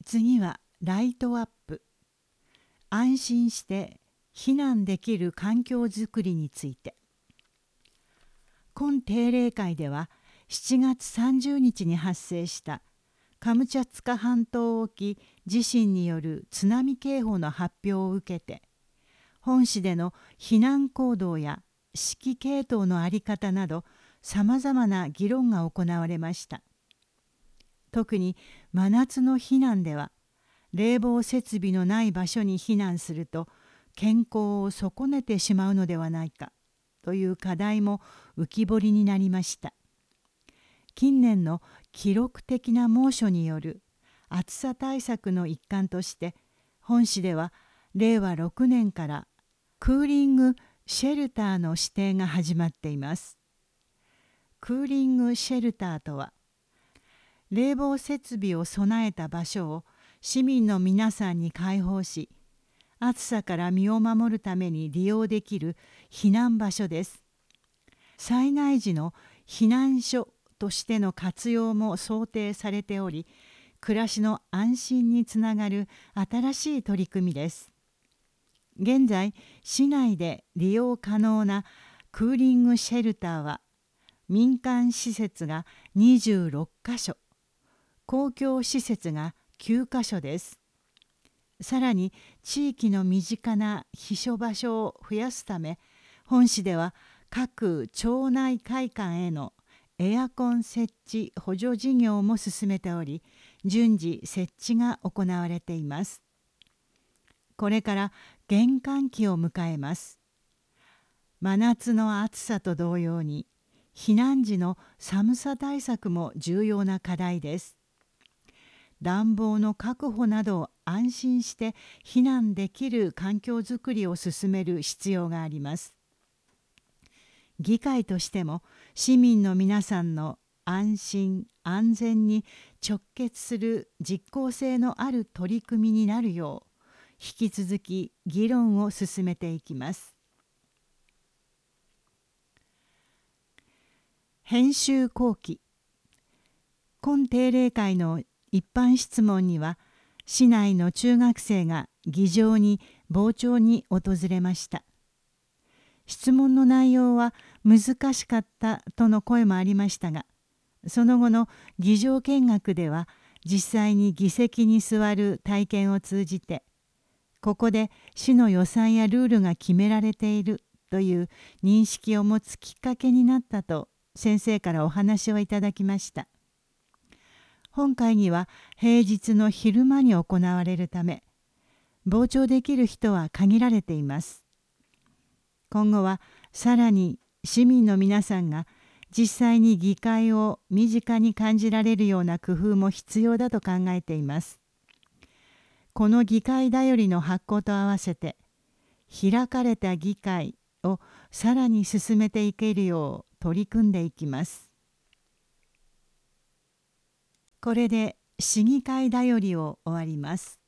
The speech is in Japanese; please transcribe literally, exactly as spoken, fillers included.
次はライトアップ。安心して避難できる環境づくりについて。今定例会ではしちがつさんじゅうにちに発生したカムチャツカ半島沖地震による津波警報の発表を受けて、本市での避難行動や指揮系統の在り方などさまざまな議論が行われました。特に真夏の避難では、冷房設備のない場所に避難すると健康を損ねてしまうのではないかという課題も浮き彫りになりました。近年の記録的な猛暑による暑さ対策の一環として、本市ではれいわろくねんからクーリングシェルターの指定が始まっています。クーリングシェルターとは、冷房設備を備えた場所を市民の皆さんに開放し、暑さから身を守るために利用できる避難場所です。災害時の避難所としての活用も想定されており、暮らしの安心につながる新しい取り組みです。現在、市内で利用可能なクーリングシェルターは、民間施設がにじゅうろっかしょ、公共施設がきゅうかしょです。さらに地域の身近な避暑場所を増やすため、本市では各町内会館へのエアコン設置補助事業も進めており、順次設置が行われています。これから厳寒期を迎えます。真夏の暑さと同様に、避難時の寒さ対策も重要な課題です。暖房の確保などを安心して避難できる環境づくりを進める必要があります。議会としても市民の皆さんの安心安全に直結する実効性のある取り組みになるよう、引き続き議論を進めていきます。編集後期。今定例会の一般質問には、市内の中学生が議場に傍聴に訪れました。質問の内容は難しかったとの声もありましたが、その後の議場見学では実際に議席に座る体験を通じて、ここで市の予算やルールが決められているという認識を持つきっかけになったと先生からお話をいただきました。本会議は平日の昼間に行われるため、傍聴できる人は限られています。今後はさらに市民の皆さんが実際に議会を身近に感じられるような工夫も必要だと考えています。この議会だよりの発行と合わせて、開かれた議会をさらに進めていけるよう取り組んでいきます。これで市議会だよりを終わります。